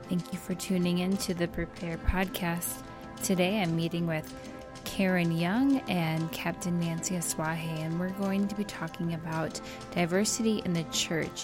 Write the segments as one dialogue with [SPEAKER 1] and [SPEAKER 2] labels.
[SPEAKER 1] Thank you for tuning in to the Prepare podcast. Today I'm meeting with Karen Young and Captain Nancy Aswahe, and we're going to be talking about diversity in the church.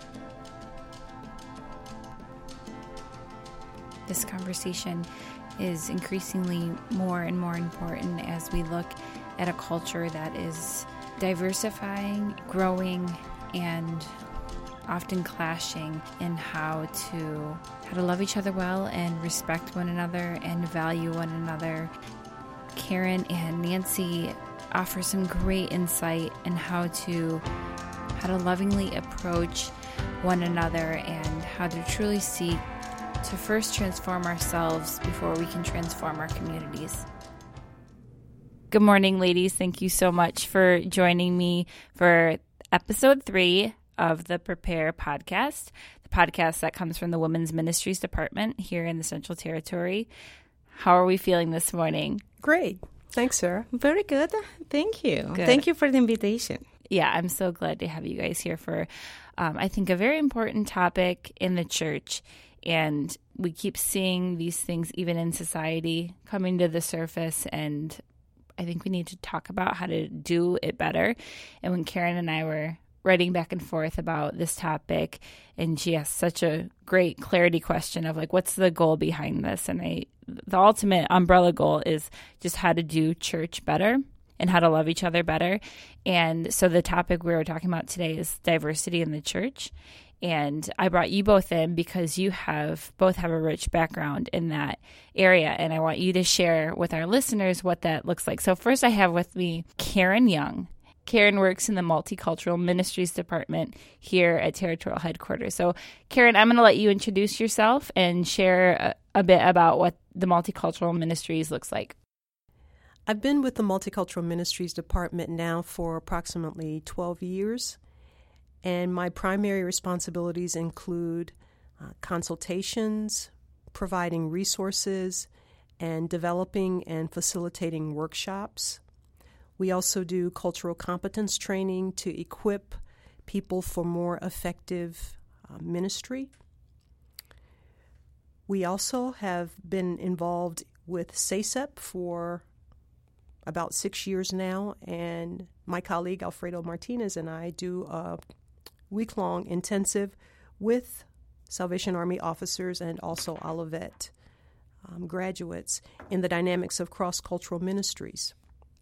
[SPEAKER 1] This conversation is increasingly more and more important as we look at a culture that is diversifying, growing, and often clashing in how to love each other well and respect one another and value one another. Karen and Nancy offer some great insight in how to lovingly approach one another and how to truly seek to first transform ourselves before we can transform our communities. Good morning, ladies. Thank you so much for joining me for episode 3 of the Prepare podcast, the podcast that comes from the Women's Ministries Department here in the Central Territory. How are we feeling this morning?
[SPEAKER 2] Great. Thanks, Sarah.
[SPEAKER 3] Very good. Thank you.
[SPEAKER 1] Good.
[SPEAKER 3] Thank you for the invitation.
[SPEAKER 1] Yeah, I'm so glad to have you guys here for, I think, a very important topic in the church. And we keep seeing these things even in society coming to the surface, and I think we need to talk about how to do it better. And when Karen and I were writing back and forth about this topic, and she asked such a great clarity question of like, what's the goal behind this? And the ultimate umbrella goal is just how to do church better and how to love each other better. And so the topic we were talking about today is diversity in the church. And I brought you both in because you both have a rich background in that area. And I want you to share with our listeners what that looks like. So first I have with me Karen Young. Karen works in the Multicultural Ministries Department here at Territorial Headquarters. So, Karen, I'm going to let you introduce yourself and share a bit about what the Multicultural Ministries looks like.
[SPEAKER 2] I've been with the Multicultural Ministries Department now for approximately 12 years, and my primary responsibilities include consultations, providing resources, and developing and facilitating workshops. We also do cultural competence training to equip people for more effective ministry. We also have been involved with SACEP for about 6 years now, and my colleague Alfredo Martinez and I do a week-long intensive with Salvation Army officers and also Olivet graduates in the dynamics of cross-cultural ministries.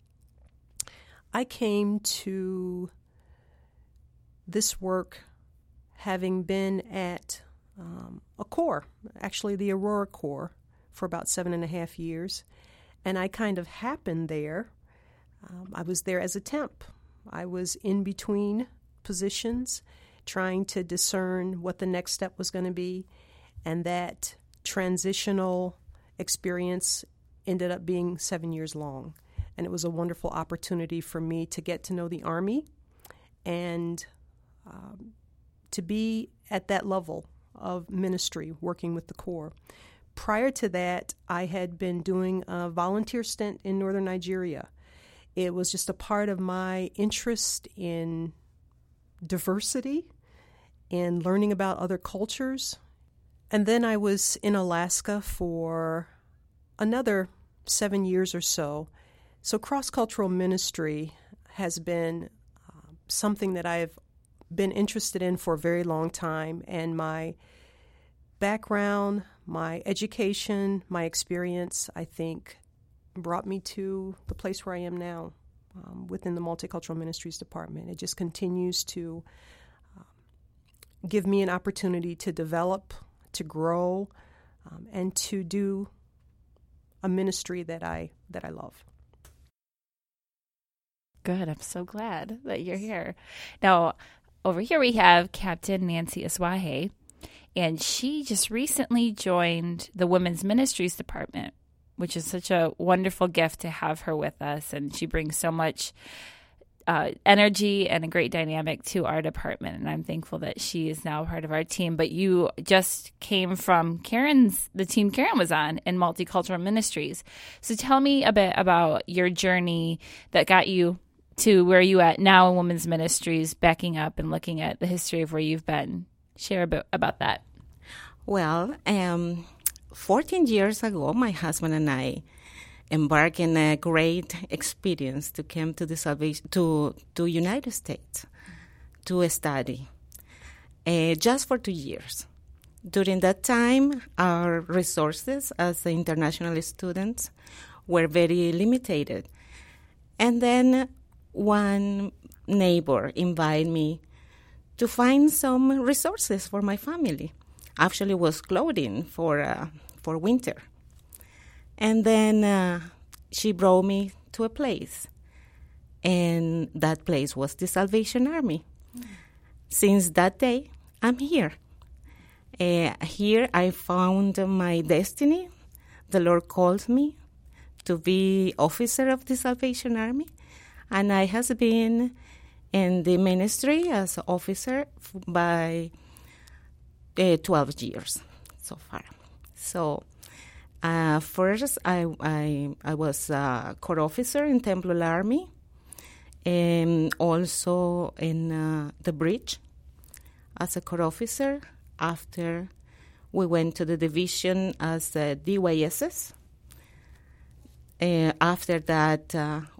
[SPEAKER 2] I came to this work having been at a corps, actually the Aurora Corps, for about 7.5 years, and I kind of happened there. I was there as a temp. I was in between positions, trying to discern what the next step was going to be, and that transitional experience ended up being 7 years long. And it was a wonderful opportunity for me to get to know the Army and to be at that level of ministry, working with the Corps. Prior to that, I had been doing a volunteer stint in northern Nigeria. It was just a part of my interest in diversity and learning about other cultures. And then I was in Alaska for another 7 years or so. So cross-cultural ministry has been something that I've been interested in for a very long time, and my background, my education, my experience, I think, brought me to the place where I am now within the Multicultural Ministries Department. It just continues to give me an opportunity to develop, to grow, and to do a ministry that I love.
[SPEAKER 1] Good. I'm so glad that you're here. Now, over here we have Captain Nancy Aswahe, and she just recently joined the Women's Ministries Department, which is such a wonderful gift to have her with us, and she brings so much energy and a great dynamic to our department, and I'm thankful that she is now part of our team. But you just came from the team Karen was on in Multicultural Ministries. So tell me a bit about your journey that got you to where you at now in Women's Ministries, backing up and looking at the history of where you've been. Share a bit about that.
[SPEAKER 3] Well, 14 years ago, my husband and I embarked in a great experience to come to the to United States to study, just for 2 years. During that time, our resources as international students were very limited. And then one neighbor invited me to find some resources for my family. Actually, it was clothing for winter. And then she brought me to a place, and that place was the Salvation Army. Since that day, I'm here. Here I found my destiny. The Lord called me to be officer of the Salvation Army, and I have been in the ministry as officer by 12 years so far. So first I was a corps officer in Temple Army, and also in the bridge as a corps officer. After we went to the division as a DYSS. After that,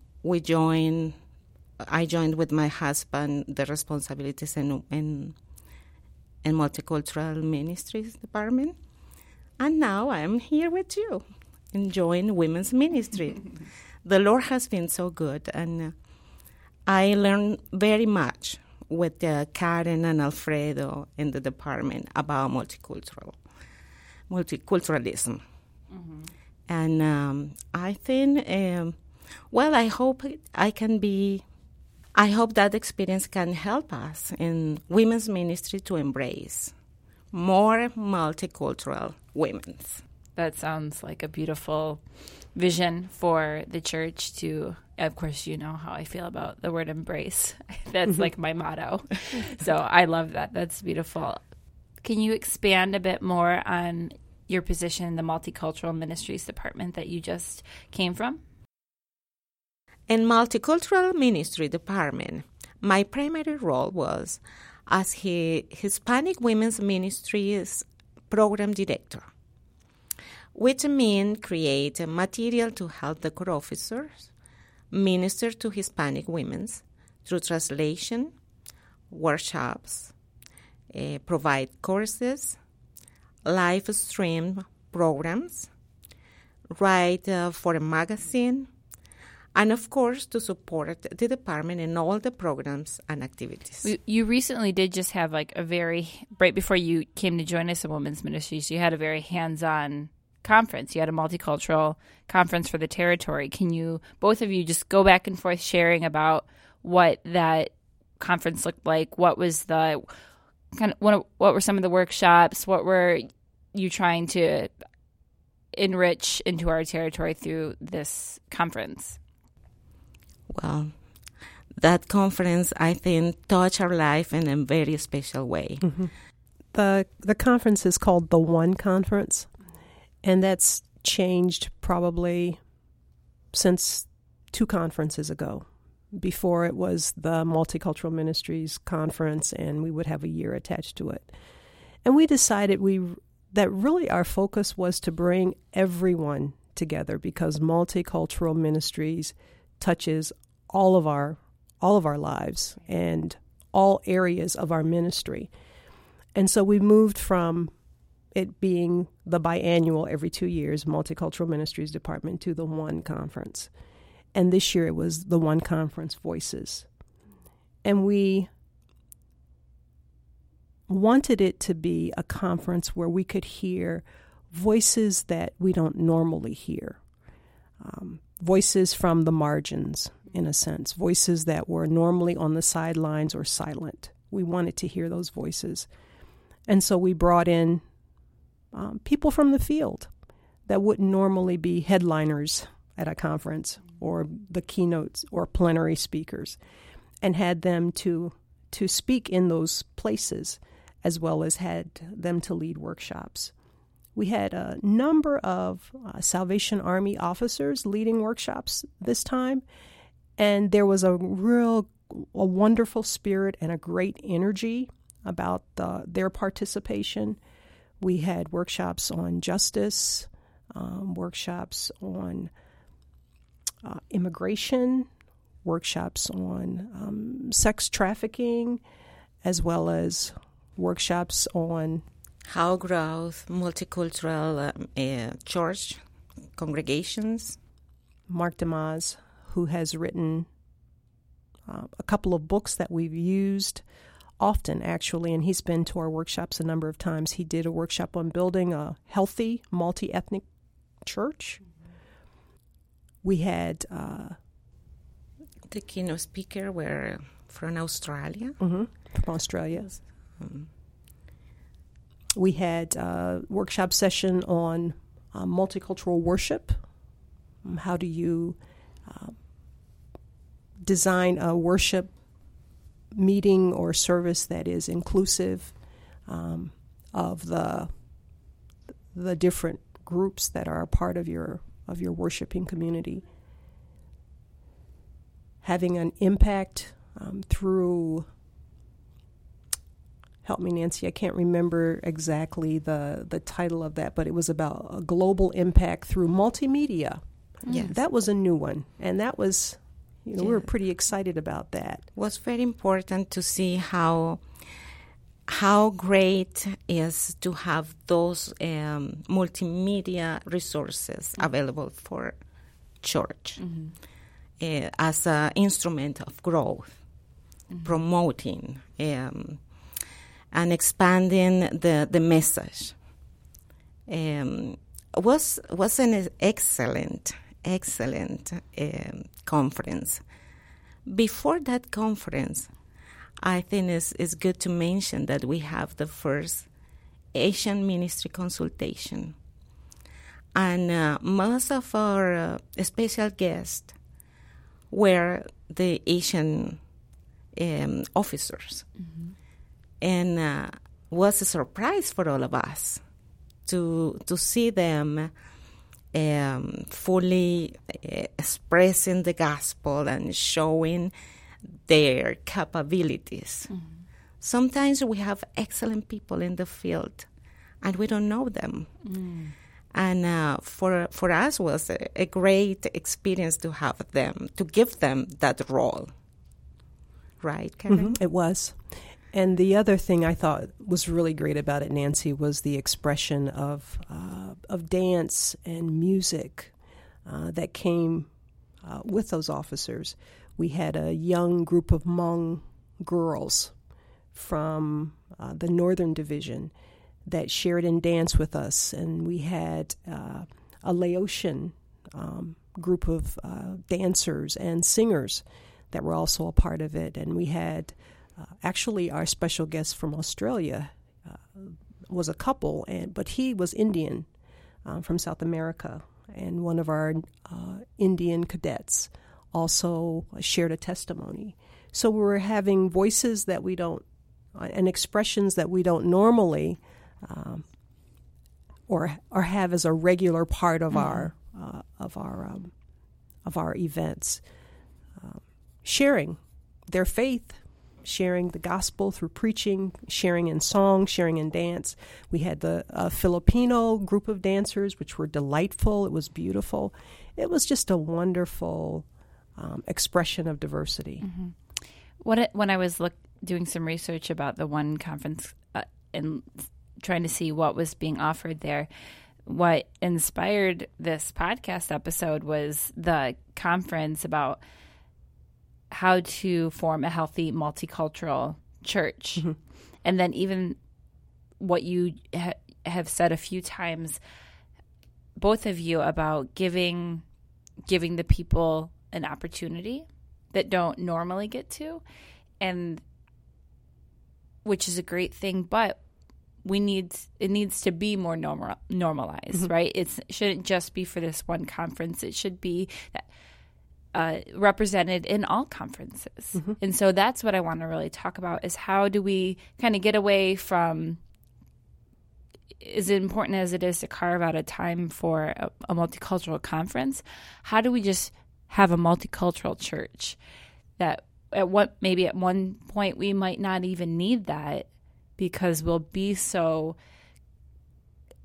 [SPEAKER 3] I joined with my husband the responsibilities in multicultural ministries department, and now I'm here with you, enjoying women's ministry. The Lord has been so good, and I learned very much with Karen and Alfredo in the department about multiculturalism. Mm-hmm. And I think, I hope that experience can help us in women's ministry to embrace more multicultural women.
[SPEAKER 1] That sounds like a beautiful vision for the church to, of course, you know how I feel about the word embrace. That's like my motto. So I love that. That's beautiful. Can you expand a bit more on your position in the Multicultural Ministries Department that you just came from?
[SPEAKER 3] In Multicultural Ministry Department, my primary role was as Hispanic Women's Ministries Program Director, which means create material to help the corps officers minister to Hispanic women through translation, workshops, provide courses, live stream programs, write for a magazine, and of course to support the department in all the programs and activities.
[SPEAKER 1] You recently did just have right before you came to join us in Women's Ministries, you had a very hands-on conference. You had a multicultural conference for the territory. Can you, both of you, just go back and forth sharing about what that conference looked like? What was the what were some of the workshops? What were you trying to enrich into our territory through this conference?
[SPEAKER 3] Well, that conference, I think, touched our life in a very special way.
[SPEAKER 2] Mm-hmm. The conference is called the One Conference, and that's changed probably since 2 conferences ago. Before it was the Multicultural Ministries Conference, and we would have a year attached to it. And we decided that really our focus was to bring everyone together, because multicultural ministries touches all of our lives and all areas of our ministry. And so we moved from it being the biannual every 2 years Multicultural Ministries Department to the One Conference. And this year it was the One Conference Voices. And we wanted it to be a conference where we could hear voices that we don't normally hear. Voices from the margins, in a sense. Voices that were normally on the sidelines or silent. We wanted to hear those voices. And so we brought in people from the field that wouldn't normally be headliners at a conference or the keynotes or plenary speakers, and had them to speak in those places, as well as had them to lead workshops. We had a number of Salvation Army officers leading workshops this time, and there was a wonderful spirit and a great energy about their participation. We had workshops on justice, workshops on immigration, workshops on sex trafficking, as well as workshops on
[SPEAKER 3] how growth multicultural church congregations.
[SPEAKER 2] Mark DeMaz, who has written a couple of books that we've used often, actually, and he's been to our workshops a number of times. He did a workshop on building a healthy, multi-ethnic church. We had
[SPEAKER 3] the keynote speaker were from Australia.
[SPEAKER 2] From Australia. We had a workshop session on multicultural worship. How do you design a worship meeting or service that is inclusive of the different groups that are a part of your worshiping community? Having an impact through, help me, Nancy, I can't remember exactly the title of that, but it was about a global impact through multimedia.
[SPEAKER 3] Yes.
[SPEAKER 2] That was a new one, and that was, we were pretty excited about that.
[SPEAKER 3] It was very important to see how great is to have those multimedia resources available for church as an instrument of growth, promoting and expanding the message. Was an excellent conference. Before that conference, I think it's good to mention that we have the first Asian ministry consultation. And most of our special guests were the Asian officers. And was a surprise for all of us to see them fully expressing the gospel and showing their capabilities. Sometimes we have excellent people in the field and we don't know them. And for us was a great experience to have them, to give them that role. Right, Karen?
[SPEAKER 2] It was. And the other thing I thought was really great about it, Nancy, was the expression of dance and music that came with those officers. We had a young group of Hmong girls from the Northern Division that shared in dance with us, and we had a Laotian group of dancers and singers that were also a part of it, and we had actually our special guest from Australia was a couple, but he was Indian from South America, and one of our Indian cadets also shared a testimony. So we were having voices that we don't, and expressions that we don't normally or have as a regular part of our events, sharing their faith, sharing the gospel through preaching, sharing in song, sharing in dance. We had the Filipino group of dancers, which were delightful. It was beautiful. It was just a wonderful expression of diversity.
[SPEAKER 1] When I was doing some research about the one conference and trying to see what was being offered there, what inspired this podcast episode was the conference about how to form a healthy multicultural church. And then even what you have said a few times, both of you, about giving the people an opportunity that don't normally get to, and which is a great thing, but it needs to be more normalized, right? It shouldn't just be for this one conference. It should be represented in all conferences. And so that's what I want to really talk about, is how do we kind of get away from, as important as it is to carve out a time for a multicultural conference, how do we just have a multicultural church that maybe at one point we might not even need that, because we'll be so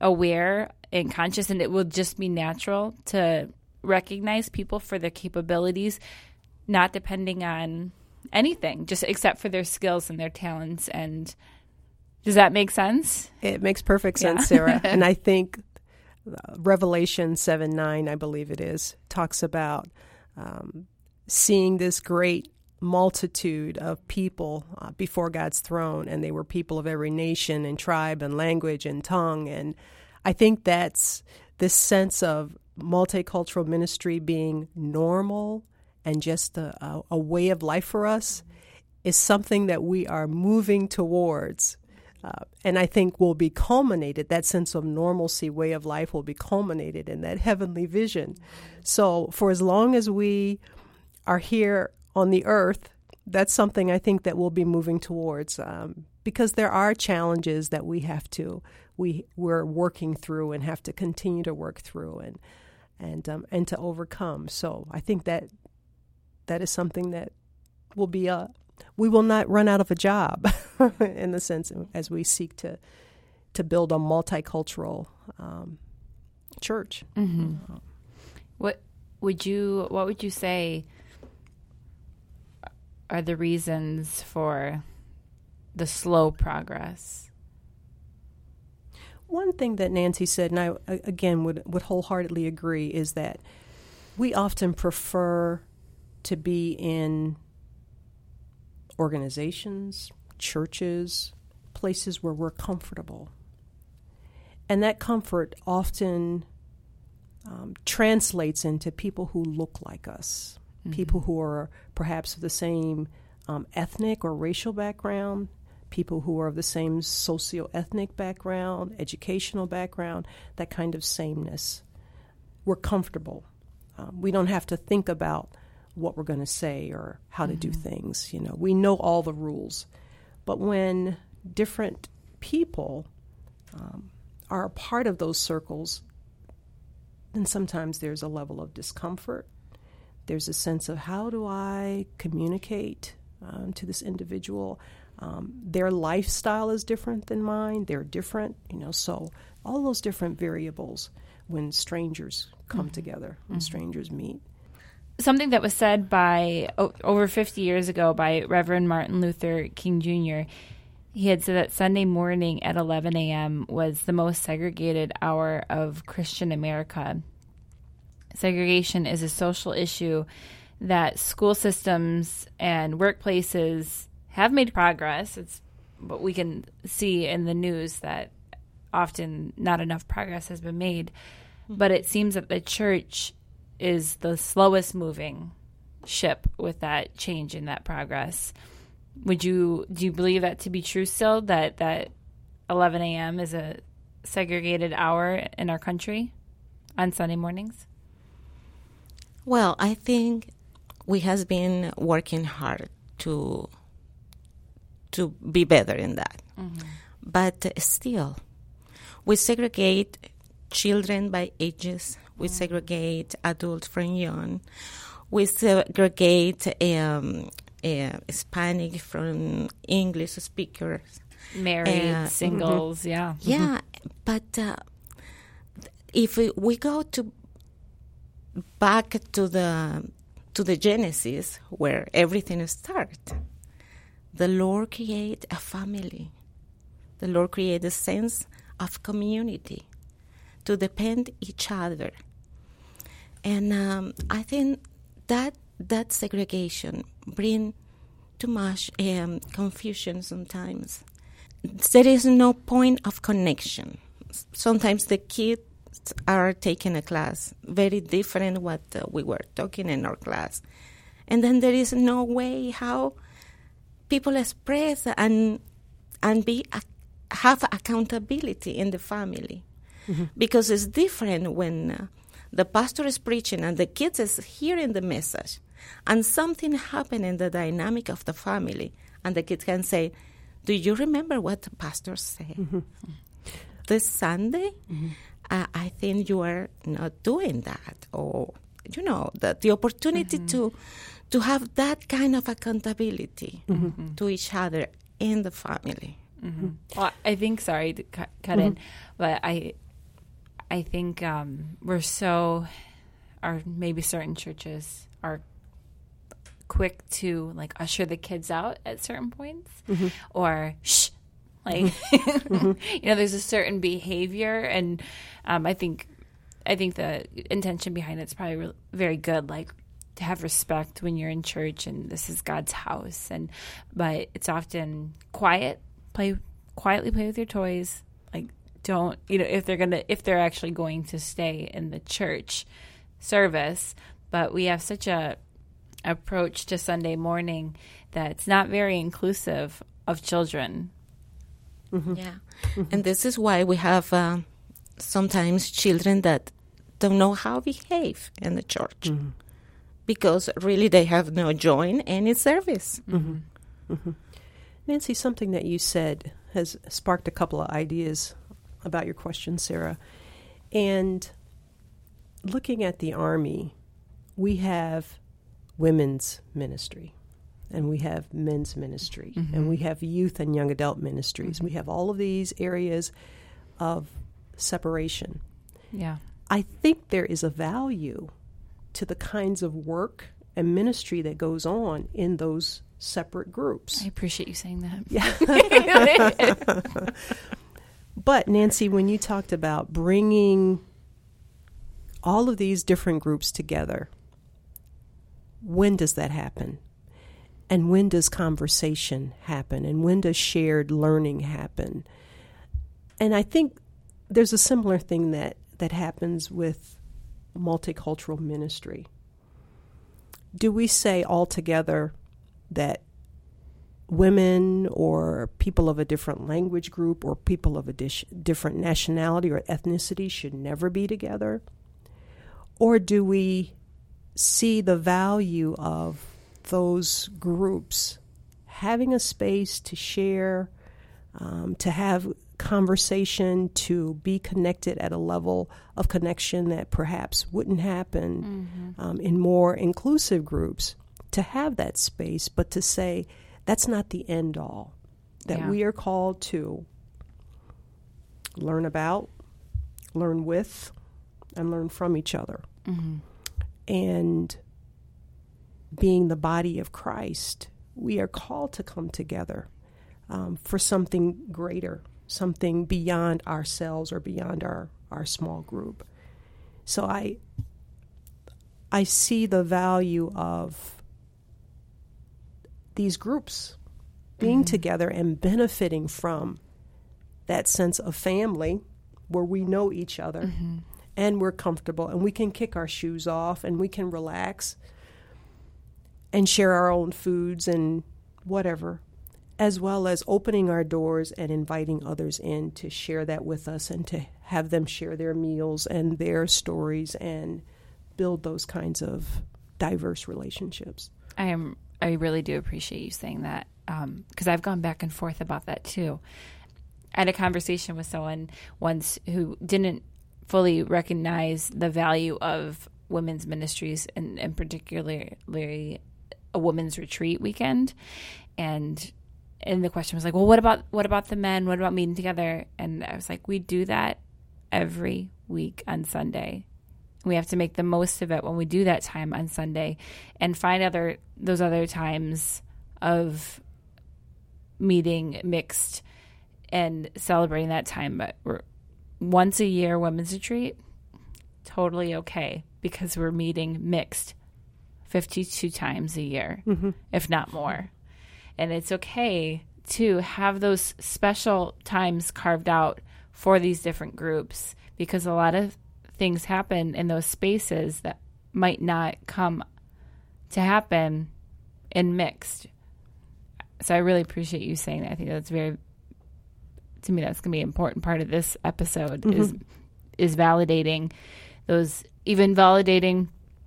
[SPEAKER 1] aware and conscious, and it will just be natural to recognize people for their capabilities, not depending on anything, just except for their skills and their talents. And does that make sense?
[SPEAKER 2] It makes perfect sense, Sarah. And I think Revelation 7:9, I believe it is, talks about seeing this great multitude of people before God's throne, and they were people of every nation and tribe and language and tongue. And I think that's this sense of multicultural ministry being normal and just a way of life for us is something that we are moving towards. And I think will be culminated, that sense of normalcy, way of life will be culminated in that heavenly vision. So for as long as we are here on the earth, that's something I think that we'll be moving towards, because there are challenges that we're working through and have to continue to work through and to overcome. So I think that is something that will be we will not run out of a job in the sense as we seek to build a multicultural church.
[SPEAKER 1] Mm-hmm. What would you say are the reasons for the slow progress?
[SPEAKER 2] One thing that Nancy said, and I again would wholeheartedly agree, is that we often prefer to be in organizations, churches, places where we're comfortable. And that comfort often translates into people who look like us, people who are perhaps of the same ethnic or racial background, people who are of the same socio-ethnic background, educational background, that kind of sameness. We're comfortable. We don't have to think about what we're going to say or how to do things. We know all the rules. But when different people are a part of those circles, then sometimes there's a level of discomfort. There's a sense of, how do I communicate to this individual? Their lifestyle is different than mine. They're different, so all those different variables when strangers come together, when strangers meet.
[SPEAKER 1] Something that was said by over 50 years ago by Reverend Martin Luther King Jr., he had said that Sunday morning at 11 a.m. was the most segregated hour of Christian America. Segregation is a social issue that school systems and workplaces have made progress. It's what we can see in the news, that often not enough progress has been made. But it seems that the church is the slowest moving ship with that change and that progress. Do you believe that to be true still, that 11 a.m. is a segregated hour in our country on Sunday mornings?
[SPEAKER 3] Well, I think we has been working hard to be better in that. But still, we segregate children by ages. We segregate adults from young. We segregate Hispanic from English speakers.
[SPEAKER 1] Married, singles, yeah.
[SPEAKER 3] Yeah, but if we go back to the Genesis, where everything starts, the Lord created a family. The Lord created a sense of community to depend each other. And I think that segregation brings too much confusion sometimes. There is no point of connection. Sometimes the kids are taking a class very different what we were talking in our class. And then there is no way how people express and have accountability in the family. Because it's different when the pastor is preaching and the kids is hearing the message and something happened in the dynamic of the family, and the kids can say, do you remember what the pastor said this Sunday? I think you are not doing that. Or, that the opportunity to have that kind of accountability to each other in the family.
[SPEAKER 1] Well, I think, sorry to cut in, but I think or maybe certain churches are quick to like usher the kids out at certain points, or shh, like there's a certain behavior, and I think the intention behind it's probably very good, like to have respect when you're in church and this is God's house, but it's often quietly play with your toys, like don't if they're actually going to stay in the church service. But we have such a approach to Sunday morning that it's not very inclusive of children.
[SPEAKER 3] Yeah. And this is why we have sometimes children that don't know how to behave in the church, because really they have no joy in any service.
[SPEAKER 2] Nancy, something that you said has sparked a couple of ideas about your question, Sarah. And looking at the Army, we have women's ministry, and we have men's ministry, and we have youth and young adult ministries. We have all of these areas of separation.
[SPEAKER 1] Yeah.
[SPEAKER 2] I think there is a value to the kinds of work and ministry that goes on in those separate groups.
[SPEAKER 1] I appreciate you saying that.
[SPEAKER 2] Yeah. But Nancy, when you talked about bringing all of these different groups together, when does that happen? And when does conversation happen? And when does shared learning happen? And I think there's a similar thing that happens with multicultural ministry. Do we say altogether that women or people of a different language group or people of a different nationality or ethnicity should never be together? Or do we see the value of those groups having a space to share, to have conversation, to be connected at a level of connection that perhaps wouldn't happen in more inclusive groups, to have that space, but to say that's not the end all, that we are called to learn about, learn with, and learn from each other. And being the body of Christ, we are called to come together for something greater, something beyond ourselves or beyond our small group. So I see the value of these groups being together and benefiting from that sense of family where we know each other and we're comfortable and we can kick our shoes off and we can relax and share our own foods and whatever, as well as opening our doors and inviting others in to share that with us and to have them share their meals and their stories and build those kinds of diverse relationships.
[SPEAKER 1] I really do appreciate you saying that, because I've gone back and forth about that too. I had a conversation with someone once who didn't fully recognize the value of women's ministries and particularly a women's retreat weekend. And the question was like, well, what about the men? What about meeting together? And I was like, we do that every week on Sunday. We have to make the most of it when we do that time on Sunday and find those other times of meeting mixed and celebrating that time. But once a year, women's retreat, totally okay, because we're meeting mixed 52 times a year, if not more. And it's okay to have those special times carved out for these different groups, because a lot of things happen in those spaces that might not come to happen in mixed. So I really appreciate you saying that. I think that's to me, that's going to be an important part of this episode is validating those, even validating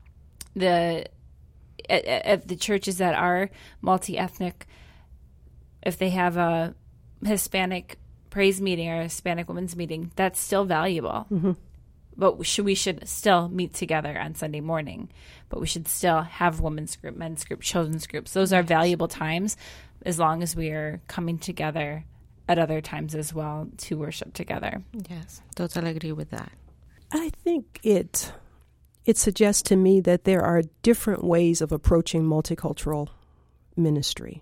[SPEAKER 1] at the churches that are multi-ethnic. If they have a Hispanic praise meeting or a Hispanic women's meeting, that's still valuable. But we should still meet together on Sunday morning. But we should still have women's group, men's group, children's groups. Those are valuable times, as long as we are coming together at other times as well to worship together.
[SPEAKER 3] Yes, totally agree with that.
[SPEAKER 2] I think it suggests to me that there are different ways of approaching multicultural ministry.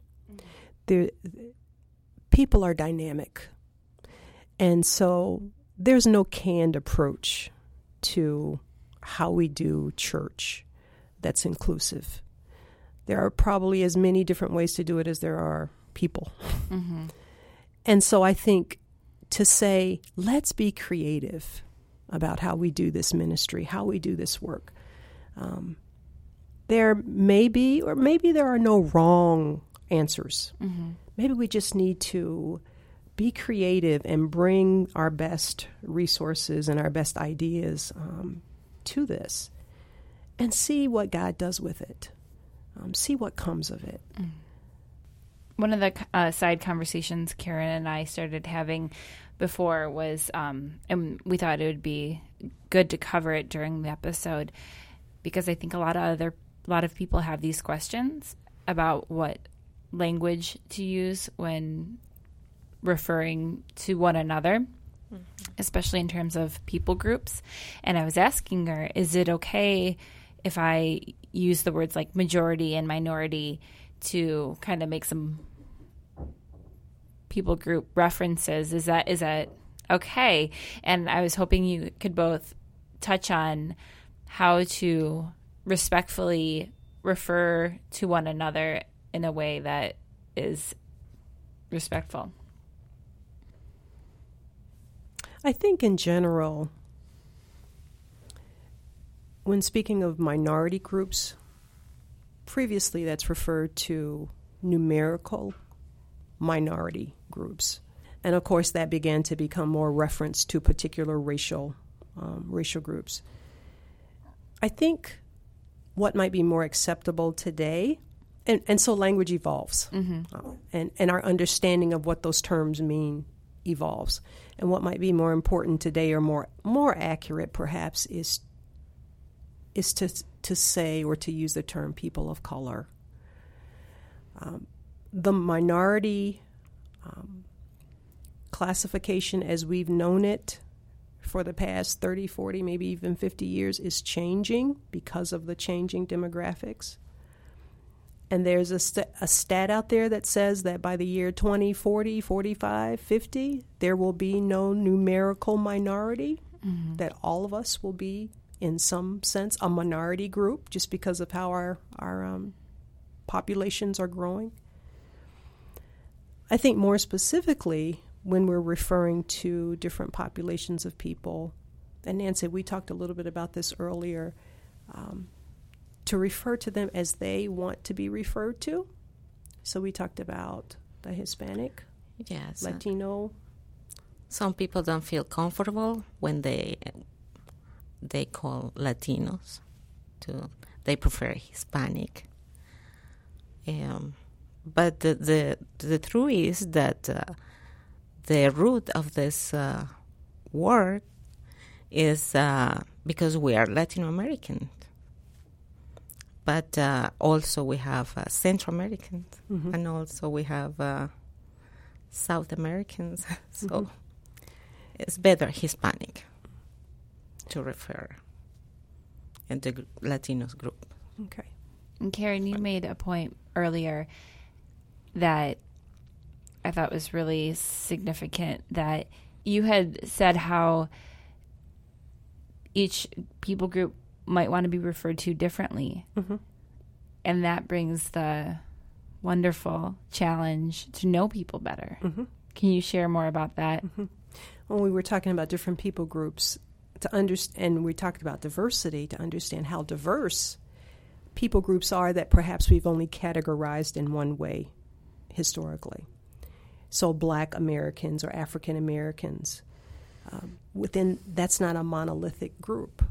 [SPEAKER 2] People are dynamic, and so there's no canned approach to how we do church that's inclusive. There are probably as many different ways to do it as there are people. Mm-hmm. And so I think to say, let's be creative about how we do this ministry, how we do this work. There may be, or maybe there are no wrong answers. Mm-hmm. Maybe we just need to be creative and bring our best resources and our best ideas to this and see what God does with it, see what comes of it.
[SPEAKER 1] Mm. One of the side conversations Karen and I started having before was, and we thought it would be good to cover it during the episode, because I think a lot of people have these questions about what language to use when referring to one another, mm-hmm. especially in terms of people groups. And I was asking her, is it okay if I use the words like majority and minority to kind of make some people group references? Is that okay? And I was hoping you could both touch on how to respectfully refer to one another in a way that is respectful.
[SPEAKER 2] I think in general, when speaking of minority groups, previously that's referred to numerical minority groups. And of course that began to become more reference to particular racial groups. I think what might be more acceptable today, and so language evolves, mm-hmm. And our understanding of what those terms mean evolves. And what might be more important today, or more accurate perhaps, is to say or to use the term people of color. The minority classification as we've known it for the past 30, 40, maybe even 50 years is changing because of the changing demographics. And there's a stat out there that says that by the year 2040, 45, 50, there will be no numerical minority, mm-hmm. that all of us will be, in some sense, a minority group just because of how our populations are growing. I think more specifically, when we're referring to different populations of people, and Nancy, we talked a little bit about this earlier, to refer to them as they want to be referred to. So we talked about the Hispanic,
[SPEAKER 3] yes,
[SPEAKER 2] Latino.
[SPEAKER 3] Some people don't feel comfortable when they call Latinos. They prefer Hispanic. But the truth is that the root of this word is because we are Latin American. But also we have Central Americans, mm-hmm. and also we have South Americans. So mm-hmm. it's better Hispanic to refer in the Latinos group.
[SPEAKER 2] Okay.
[SPEAKER 1] And Karen, you made a point earlier that I thought was really significant, that you had said how each people group might want to be referred to differently. Mm-hmm. And that brings the wonderful challenge to know people better. Mm-hmm. Can you share more about that?
[SPEAKER 2] Mm-hmm. When we were talking about different people groups, to understand, and we talked about diversity, to understand how diverse people groups are that perhaps we've only categorized in one way historically. So Black Americans or African Americans, that's not a monolithic group.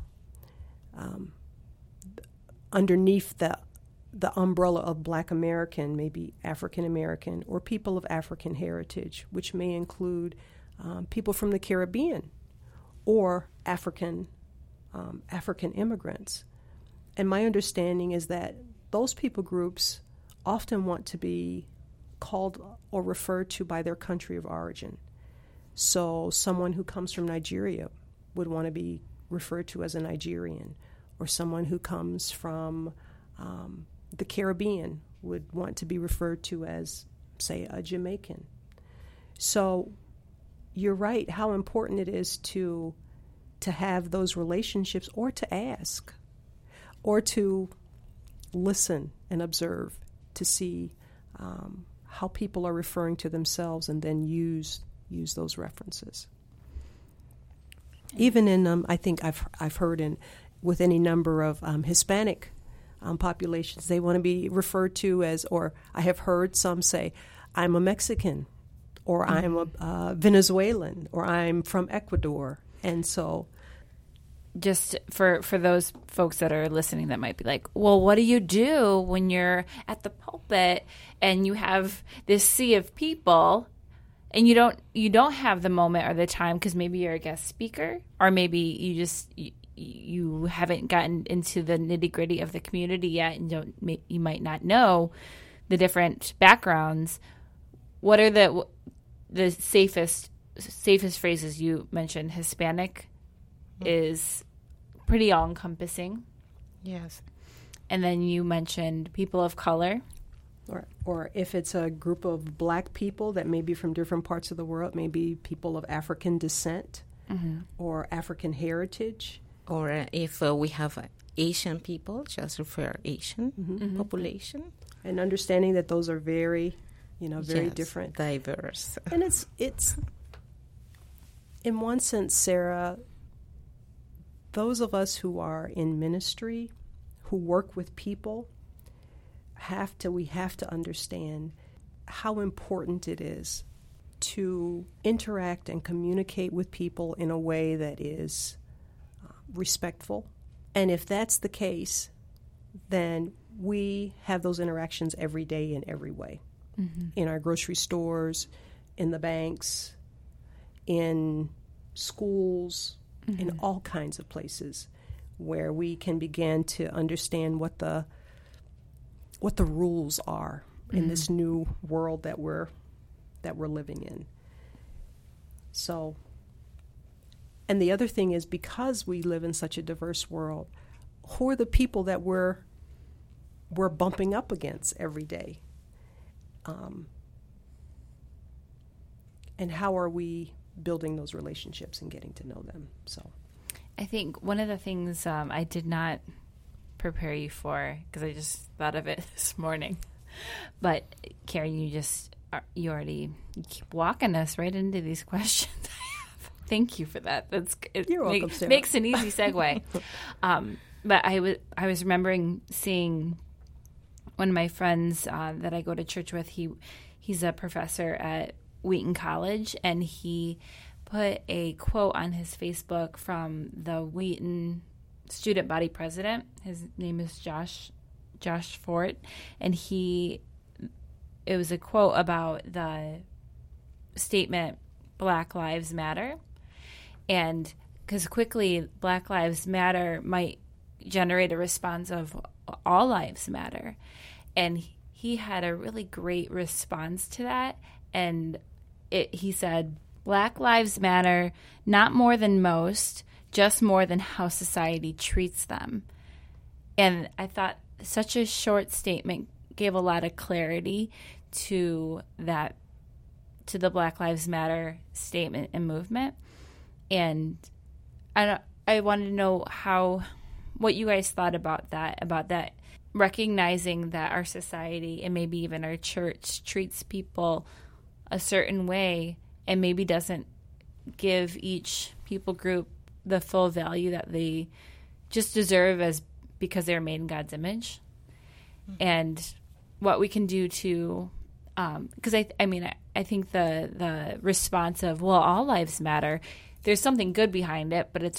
[SPEAKER 2] Underneath the umbrella of Black American, maybe African American or people of African heritage, which may include people from the Caribbean or African immigrants. And my understanding is that those people groups often want to be called or referred to by their country of origin. So someone who comes from Nigeria would want to be referred to as a Nigerian, or someone who comes from the Caribbean would want to be referred to as, say, a Jamaican. So you're right, how important it is to have those relationships, or to ask, or to listen and observe to see how people are referring to themselves, and then use those references. Even in, I think I've heard with any number of Hispanic populations, they want to be referred to as, or I have heard some say, I'm a Mexican, or I'm a Venezuelan, or I'm from Ecuador. And so,
[SPEAKER 1] just for those folks that are listening that might be like, well, what do you do when you're at the pulpit and you have this sea of people and you don't have the moment or the time because maybe you're a guest speaker, or maybe you haven't gotten into the nitty-gritty of the community yet, and you might not know the different backgrounds. What are the safest phrases? You mentioned Hispanic is pretty all-encompassing.
[SPEAKER 3] Yes.
[SPEAKER 1] And then you mentioned people of color.
[SPEAKER 2] Or if it's a group of black people that may be from different parts of the world, maybe people of African descent, or African heritage.
[SPEAKER 3] Or if we have Asian people, just refer Asian population.
[SPEAKER 2] And understanding that those are very different.
[SPEAKER 3] Diverse.
[SPEAKER 2] And it's in one sense, Sarah, those of us who are in ministry, who work with people, we have to understand how important it is to interact and communicate with people in a way that is respectful. And if that's the case, then we have those interactions every day in every way. In our grocery stores, in the banks, in schools, in all kinds of places where we can begin to understand what the rules are in this new world that we're living in. So, and the other thing is, because we live in such a diverse world, who are the people that we're bumping up against every day? And how are we building those relationships and getting to know them? So,
[SPEAKER 1] I think one of the things I did not prepare you for, because I just thought of it this morning, but Karen, you keep walking us right into these questions. Thank you for that.
[SPEAKER 2] You're welcome, Sarah.
[SPEAKER 1] Makes an easy segue. But I was remembering seeing one of my friends that I go to church with. He's a professor at Wheaton College, and he put a quote on his Facebook from the Wheaton student body president. His name is Josh Fort, and it was a quote about the statement Black Lives Matter. And because quickly Black Lives Matter might generate a response of all lives matter. And he had a really great response to that. And he said, Black Lives Matter, not more than most, just more than how society treats them. And I thought such a short statement gave a lot of clarity to the Black Lives Matter statement and movement. And I wanted to know what you guys thought about that, recognizing that our society and maybe even our church treats people a certain way and maybe doesn't give each people group the full value that they just deserve because they're made in God's image. And what we can do to, because I think the response of, well, all lives matter, there's something good behind it, but it's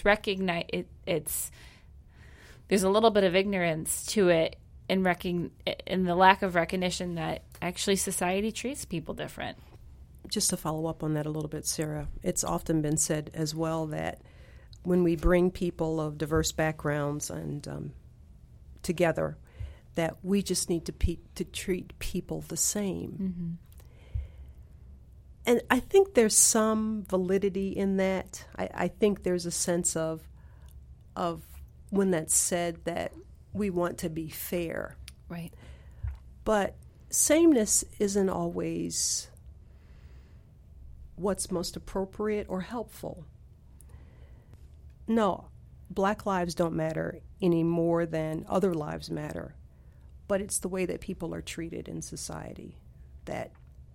[SPEAKER 1] there's a little bit of ignorance to it in the lack of recognition that actually society treats people different.
[SPEAKER 2] Just to follow up on that a little bit, Sarah, it's often been said as well that when we bring people of diverse backgrounds and together, that we just need to treat people the same. And I think there's some validity in that. I think there's a sense of of when that's said that we want to be fair.
[SPEAKER 1] Right.
[SPEAKER 2] But sameness isn't always what's most appropriate or helpful. No, Black lives don't matter any more than other lives matter, but it's the way that people are treated in society that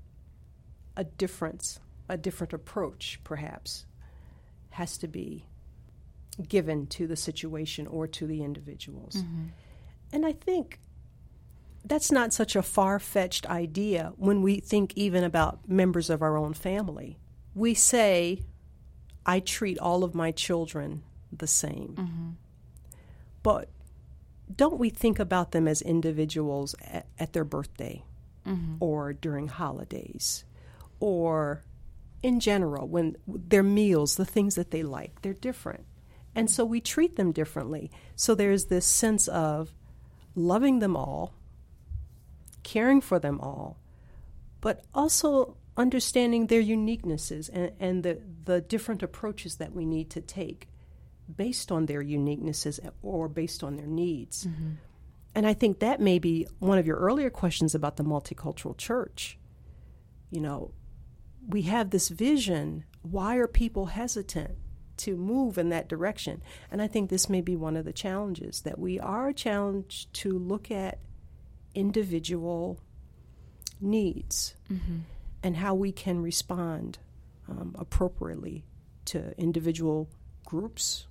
[SPEAKER 2] a different approach, perhaps, has to be given to the situation or to the individuals. Mm-hmm. And I think that's not such a far-fetched idea when we think even about members of our own family. We say, I treat all of my children the same. Mm-hmm. But don't we think about them as individuals at their birthday mm-hmm. or during holidays or in general when their meals, the things that they like, they're different. And so we treat them differently. So there's this sense of loving them all, caring for them all, but also understanding their uniquenesses and the different approaches that we need to take based on their uniquenesses or based on their needs. Mm-hmm. And I think that may be one of your earlier questions about the multicultural church. You know, we have this vision. Why are people hesitant to move in that direction? And I think this may be one of the challenges, that we are challenged to look at individual needs mm-hmm. and how we can respond appropriately to individual groups,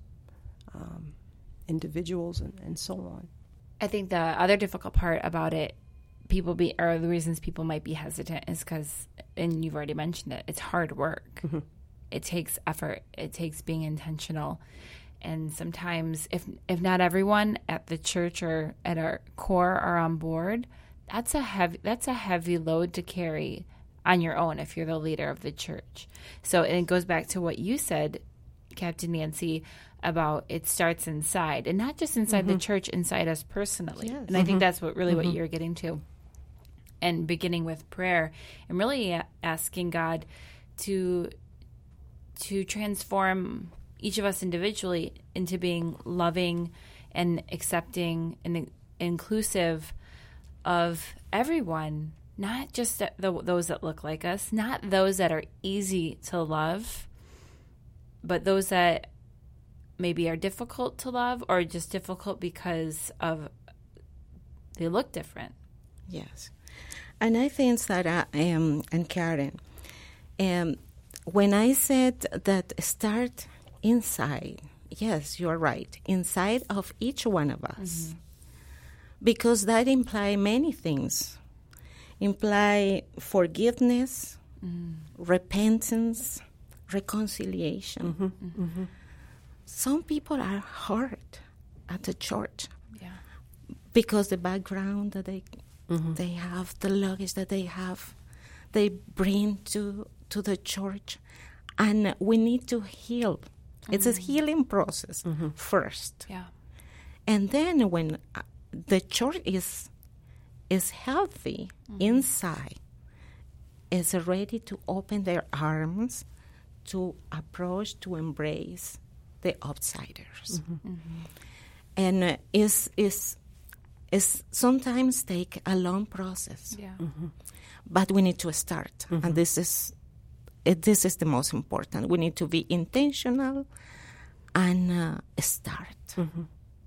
[SPEAKER 2] individuals, and so on.
[SPEAKER 1] I think the other difficult part about it, or the reasons people might be hesitant, is because, and you've already mentioned it, it's hard work. Mm-hmm. It takes effort. It takes being intentional. And sometimes if not everyone at the church or at our core are on board, that's a heavy load to carry on your own if you're the leader of the church. So, and it goes back to what you said, Captain Nancy, about it starts inside, and not just inside mm-hmm. the church, inside us personally. Yes. And mm-hmm. I think that's what you're getting to. And beginning with prayer and really asking God to transform each of us individually into being loving and accepting and inclusive of everyone, not just those that look like us, not those that are easy to love, but those that maybe are difficult to love or just difficult because of they look different.
[SPEAKER 3] Yes. And I think that and Karen, when I said that start inside, yes, you're right, inside of each one of us. Mm-hmm. Because that implies many things. Imply forgiveness, mm-hmm. repentance, reconciliation. Mm-hmm. Mm-hmm. Some people are hurt at the church because the background that they have, the luggage that they have, they bring to the church, and we need to heal. Mm-hmm. It's a healing process first. Yeah. And then when the church is healthy inside, is ready to open their arms to approach, to embrace the outsiders. Mm-hmm. Mm-hmm. And is sometimes take a long process. Yeah. Mm-hmm. But we need to start. Mm-hmm. And this is the most important. We need to be intentional and start.
[SPEAKER 1] Mm-hmm.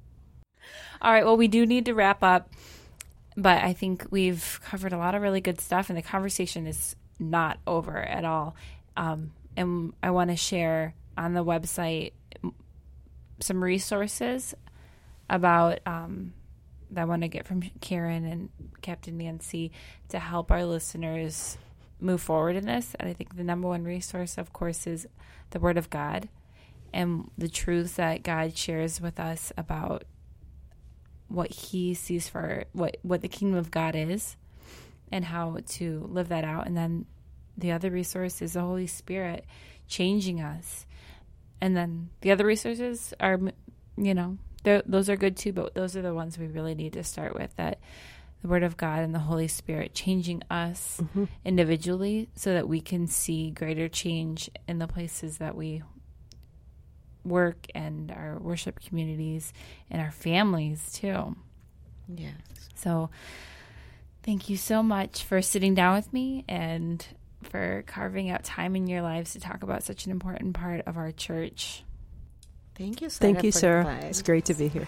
[SPEAKER 1] All right, well, we do need to wrap up, but I think we've covered a lot of really good stuff, and the conversation is not over at all. And I want to share on the website some resources about that I want to get from Karen and Captain Nancy to help our listeners move forward in this. And I think the number one resource, of course, is the Word of God and the truths that God shares with us about what He sees for what the kingdom of God is and how to live that out. And then the other resource is the Holy Spirit changing us. And then the other resources are, those are good too, but those are the ones we really need to start with, that the Word of God and the Holy Spirit changing us individually so that we can see greater change in the places that we work and our worship communities and our families too.
[SPEAKER 3] Yes.
[SPEAKER 1] So thank you so much for sitting down with me and for carving out time in your lives to talk about such an important part of our church.
[SPEAKER 3] Thank you, Sarah.
[SPEAKER 2] Thank you, Sarah. It's great to be here.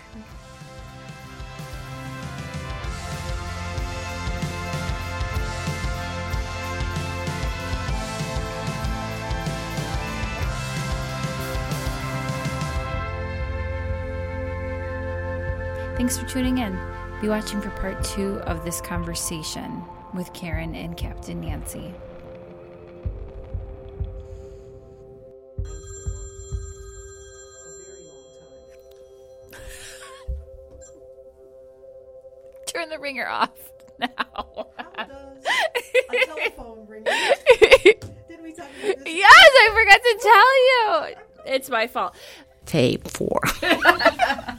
[SPEAKER 1] Thanks for tuning in. Be watching for part 2 of this conversation with Karen and Captain Nancy. Turn the ringer off now.
[SPEAKER 2] How does a telephone ring? Did we talk about this?
[SPEAKER 1] Yes, I forgot to tell you. It's my fault.
[SPEAKER 3] Tape 4.